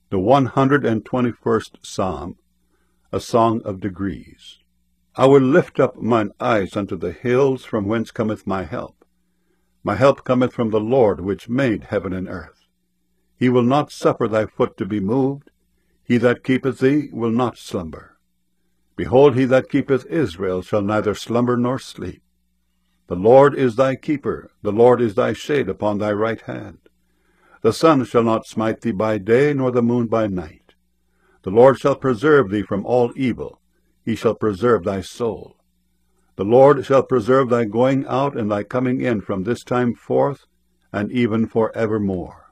The 121st Psalm, a song of degrees. I will lift up mine eyes unto the hills, from whence cometh my help. My help cometh from the Lord, which made heaven and earth. He will not suffer thy foot to be moved. He that keepeth thee will not slumber. Behold, he that keepeth Israel shall neither slumber nor sleep. The Lord is thy keeper, the Lord is thy shade upon thy right hand. The sun shall not smite thee by day, nor the moon by night. The Lord shall preserve thee from all evil. He shall preserve thy soul. The Lord shall preserve thy going out and thy coming in from this time forth, and even for evermore.